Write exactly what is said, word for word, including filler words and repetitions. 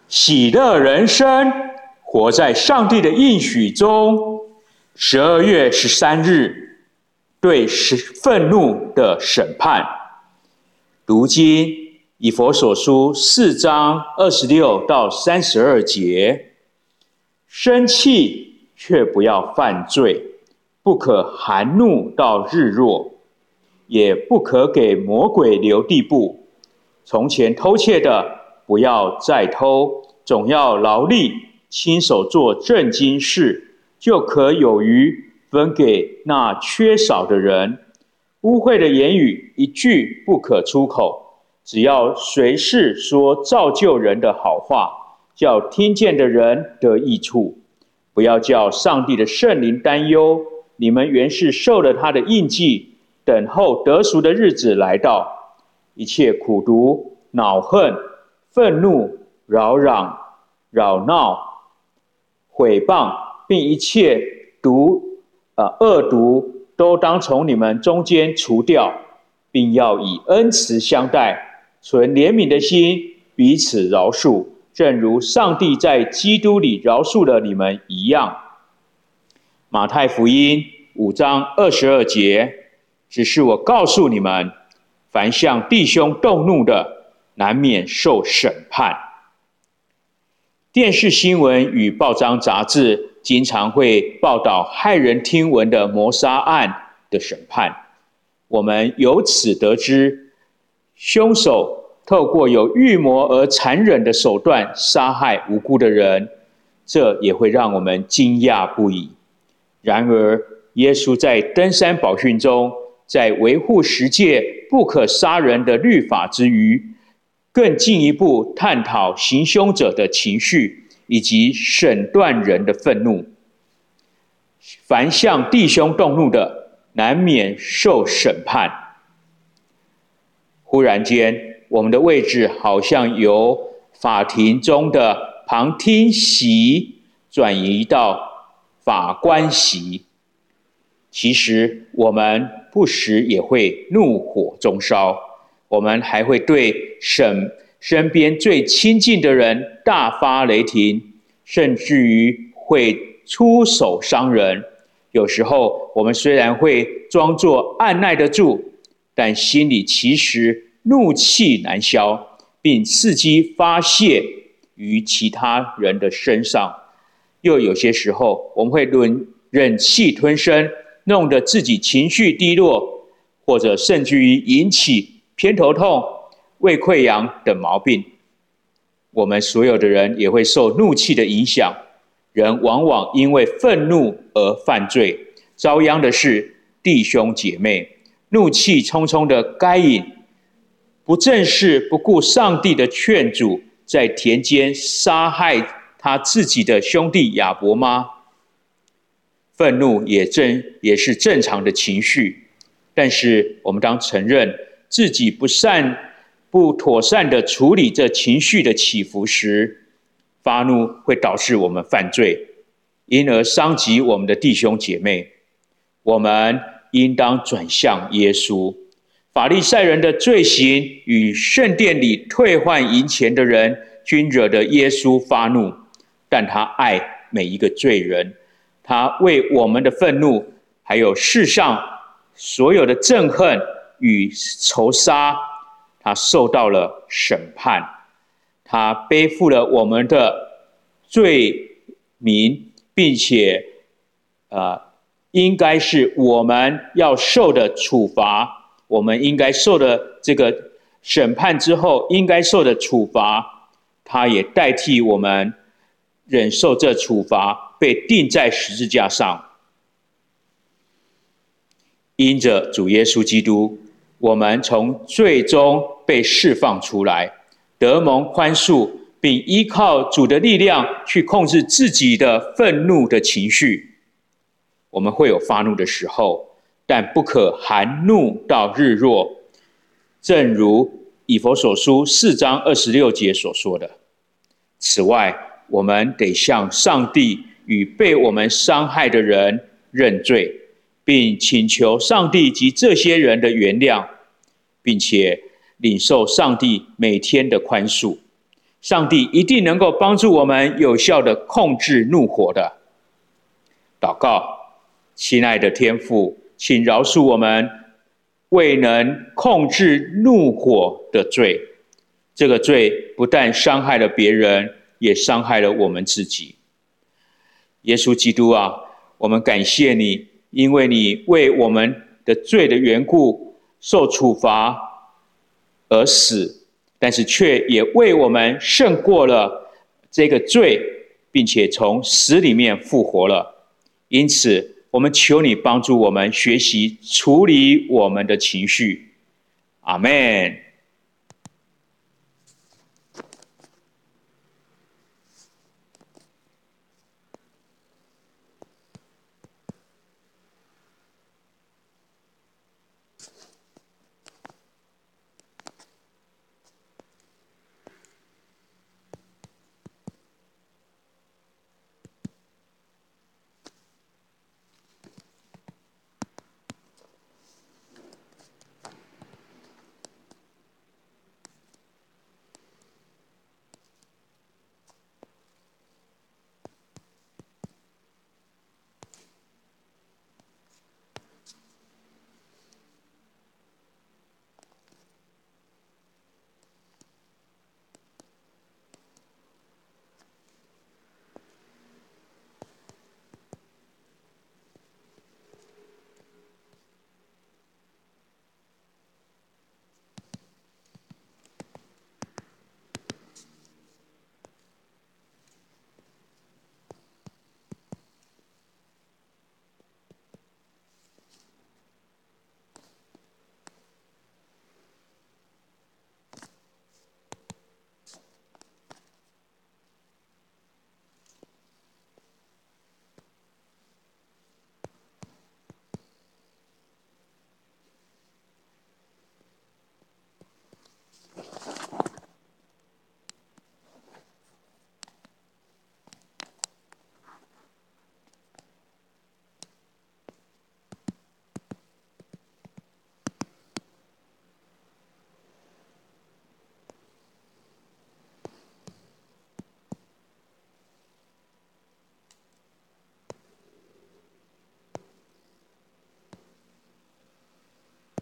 喜乐人生，活在上帝的应许中。十二月十三日，对愤怒的审判。读经以弗所书四章二十六到三十二节。生气却不要犯罪，不可含怒到日落，也不可给魔鬼留地步。从前偷窃的，不要再偷，总要劳力，亲手做正经事，就可有余分给那缺少的人。污秽的言语一句不可出口，只要随时说造就人的好话，叫听见的人得益处。不要叫上帝的圣灵担忧，你们原是受了他的印记，等候得赎的日子来到。一切苦毒、恼恨、愤怒、扰嚷、扰闹、毁谤，并一切毒、呃、恶毒，都当从你们中间除掉，并要以恩慈相待，存怜悯的心，彼此饶恕，正如上帝在基督里饶恕了你们一样。马太福音五章二十二节，只是我告诉你们，凡向弟兄动怒的，难免受审判。电视新闻与报章杂志经常会报道骇人听闻的谋杀案的审判，我们由此得知，凶手透过有预谋而残忍的手段杀害无辜的人，这也会让我们惊讶不已。然而，耶稣在登山宝训中，在维护十诫不可杀人的律法之余，更进一步探讨行凶者的情绪，以及审断人的愤怒。凡向弟兄动怒的，难免受审判。忽然间，我们的位置好像由法庭中的旁听席转移到法官席。其实我们不时也会怒火中烧，我们还会对审身边最亲近的人大发雷霆，甚至于会出手伤人。有时候我们虽然会装作按耐得住，但心里其实怒气难消，并伺机发泄于其他人的身上。又有些时候我们会忍忍气吞声，弄得自己情绪低落，或者甚至于引起偏头痛、胃溃疡等毛病。我们所有的人也会受怒气的影响，人往往因为愤怒而犯罪，遭殃的是弟兄姐妹。怒气冲冲的该隐，不正是不顾上帝的劝阻，在田间杀害他自己的兄弟亚伯吗？愤怒也正也是正常的情绪，但是我们当承认自己不善、不妥善的处理这情绪的起伏时，发怒会导致我们犯罪，因而伤及我们的弟兄姐妹。我们应当转向耶稣。法利赛人的罪行与圣殿里退换银钱的人，均惹得耶稣发怒，但他爱每一个罪人。他为我们的愤怒，还有世上所有的憎恨与仇杀，他受到了审判。他背负了我们的罪名，并且呃，应该是我们要受的处罚，我们应该受的这个审判之后应该受的处罚，他也代替我们忍受这处罚，被钉在十字架上。因着主耶稣基督，我们从罪中被释放出来，得蒙宽恕，并依靠主的力量去控制自己的愤怒的情绪。我们会有发怒的时候，但不可含怒到日落，正如以弗所书四章二十六节所说的。此外，我们得向上帝与被我们伤害的人认罪，并请求上帝及这些人的原谅，并且领受上帝每天的宽恕。 上帝一定能够帮助我们有效的控制怒火的。祷告，亲爱的天父，请饶恕我们未能控制怒火的罪。这个罪不但伤害了别人，也伤害了我们自己。耶稣基督啊，我们感谢你，因为你为我们的罪的缘故受处罚而死，但是却也为我们胜过了这个罪，并且从死里面复活了。因此，我们求你帮助我们学习处理我们的情绪。阿们。